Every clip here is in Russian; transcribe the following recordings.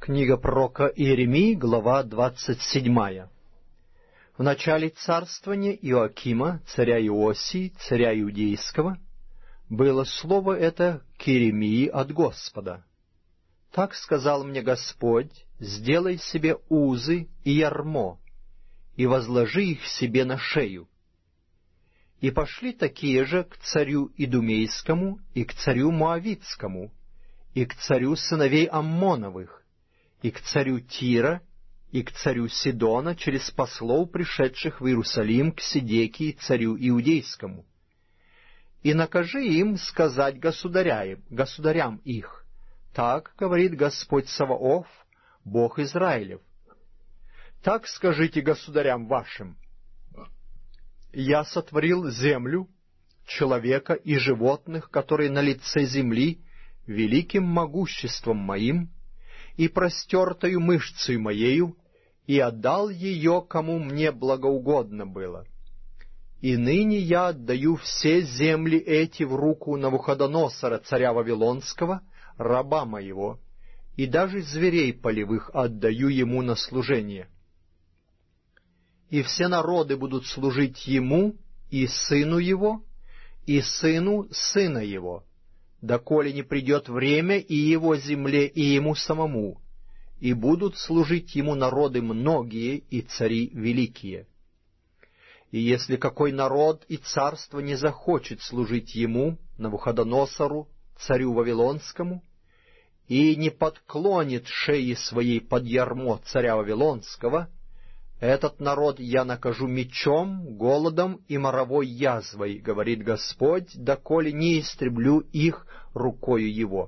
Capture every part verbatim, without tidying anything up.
Книга пророка Иеремии, глава двадцать седьмая. В начале царствования Иоакима, царя Иосии, царя Иудейского, было слово это к Иеремии от Господа. «Так сказал мне Господь: сделай себе узы и ярмо, и возложи их себе на шею. И пошли такие же к царю Идумейскому, и к царю Моавитскому, и к царю сыновей Аммоновых, и к царю Тира, и к царю Сидона через послов, пришедших в Иерусалим к Седекии, царю Иудейскому. И накажи им сказать государям, государям их: так говорит Господь Саваоф, Бог Израилев. Так скажите государям вашим: я сотворил землю, человека и животных, которые на лице земли, великим могуществом моим и простертою мышцей моею, и отдал ее, кому мне благоугодно было. И ныне я отдаю все земли эти в руку Навуходоносора, царя Вавилонского, раба моего, и даже зверей полевых отдаю ему на служение. И все народы будут служить ему и сыну его, и сыну сына его, доколе не придет время и его земле, и ему самому, и будут служить ему народы многие и цари великие. И если какой народ и царство не захочет служить ему, Навуходоносору, царю Вавилонскому, и не подклонит шеи своей под ярмо царя Вавилонского, этот народ я накажу мечом, голодом и моровой язвой, говорит Господь, доколе не истреблю их рукою его.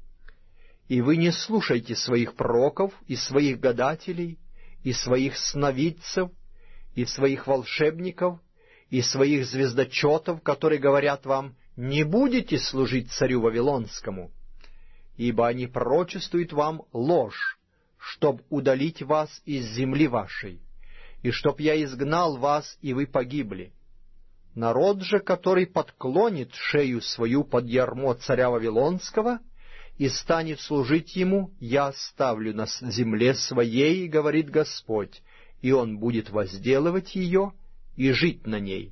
И вы не слушайте своих пророков и своих гадателей, и своих сновидцев, и своих волшебников, и своих звездочетов, которые говорят вам: не будете служить царю Вавилонскому, ибо они пророчествуют вам ложь, чтоб удалить вас из земли вашей, и чтоб я изгнал вас, и вы погибли. Народ же, который подклонит шею свою под ярмо царя Вавилонского и станет служить ему, я оставлю на земле своей, говорит Господь, и он будет возделывать ее и жить на ней.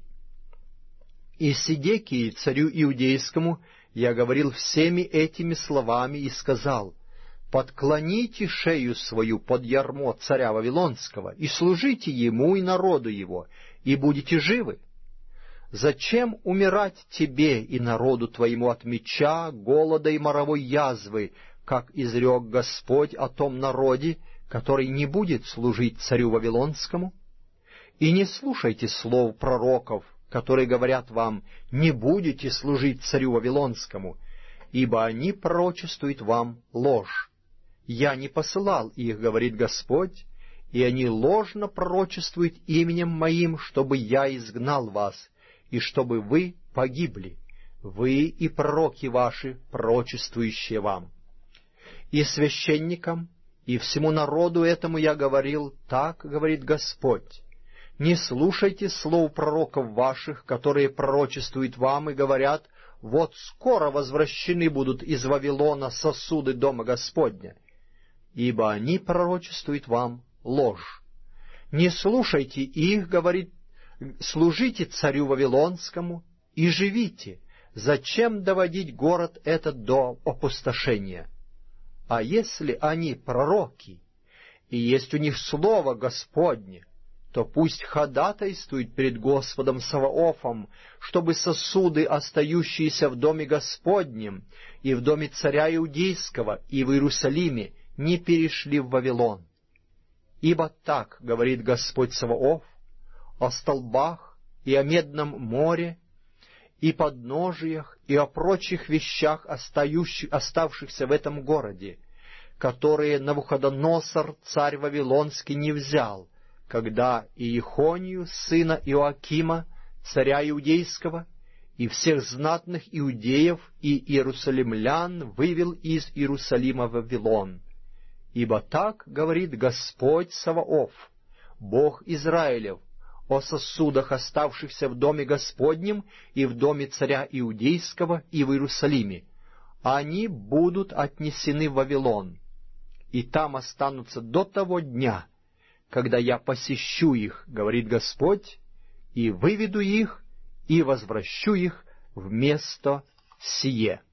И Седекии, царю Иудейскому, я говорил всеми этими словами и сказал: подклоните шею свою под ярмо царя Вавилонского и служите ему и народу его, и будете живы. Зачем умирать тебе и народу твоему от меча, голода и моровой язвы, как изрек Господь о том народе, который не будет служить царю Вавилонскому? И не слушайте слов пророков, которые говорят вам: не будете служить царю Вавилонскому, ибо они пророчествуют вам ложь. Я не посылал их, говорит Господь, и они ложно пророчествуют именем моим, чтобы я изгнал вас, и чтобы вы погибли, вы и пророки ваши, пророчествующие вам. И священникам, и всему народу этому я говорил: так говорит Господь: не слушайте слов пророков ваших, которые пророчествуют вам и говорят: вот скоро возвращены будут из Вавилона сосуды дома Господня, ибо они пророчествуют вам ложь. Не слушайте их, говорит, служите царю Вавилонскому и живите. Зачем доводить город этот до опустошения? А если они пророки, и есть у них слово Господне, то пусть ходатайствуют перед Господом Саваофом, чтобы сосуды, остающиеся в доме Господнем и в доме царя Иудейского и в Иерусалиме, не перешли в Вавилон. Ибо так говорит Господь Саваоф о столбах и о медном море, и подножиях, и о прочих вещах, оставшихся в этом городе, которые Навуходоносор, царь Вавилонский, не взял, когда Иехонию, сына Иоакима, царя Иудейского, и всех знатных иудеев и иерусалимлян вывел из Иерусалима в Вавилон. Ибо так говорит Господь Саваоф, Бог Израилев, о сосудах, оставшихся в доме Господнем и в доме царя Иудейского и в Иерусалиме. Они будут отнесены в Вавилон. и там останутся до того дня, когда я посещу их, говорит Господь, и выведу их, и возвращу их в место сие».